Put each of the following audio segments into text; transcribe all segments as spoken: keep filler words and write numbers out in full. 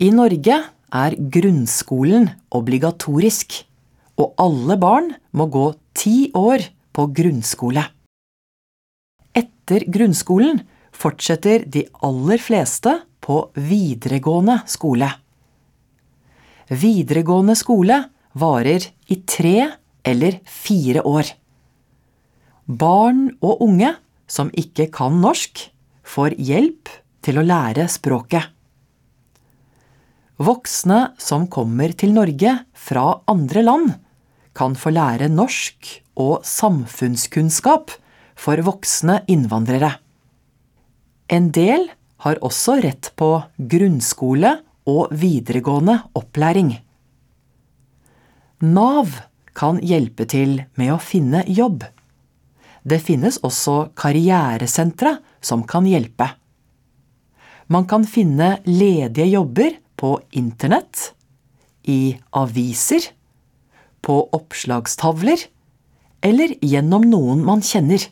I Norge er grunnskolen obligatorisk, og alle barn må gå ti år på grunnskole. Etter grunnskolen fortsetter de aller fleste på videregående skole. Videregående skole varer i tre eller fire år. Barn og unge som ikke kan norsk får hjelp til å lære språket. Voksne som kommer til Norge fra andre land kan få lære norsk og samfunnskunnskap for voksne innvandrere. En del har også rett på grunnskole og videregående opplæring. Nav kan hjelpe til med å finne jobb. Det finnes også karrieresentre som kan hjelpe. Man kan finne ledige jobber på internett, i aviser, på oppslagstavler, eller gjennom noen man kjenner.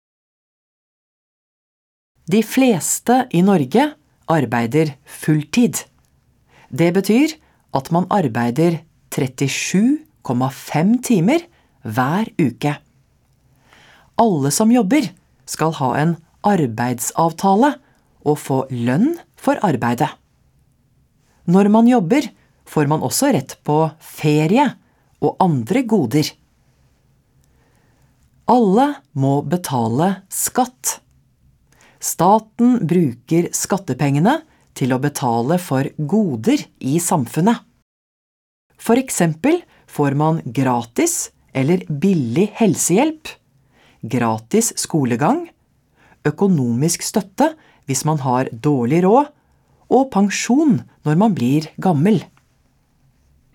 De fleste i Norge arbeider fulltid. Det betyr at man arbeider trettisju komma fem timer hver uke. Alle som jobber skal ha en arbeidsavtale og få lønn for arbeidet. Når man jobber, får man også rett på ferie og andre goder. Alle må betale skatt. Staten bruker skattepengene til å betale for goder i samfunnet. For eksempel får man gratis eller billig helsehjelp, gratis skolegang, økonomisk støtte hvis man har dårlig råd, og pensjon når man blir gammel.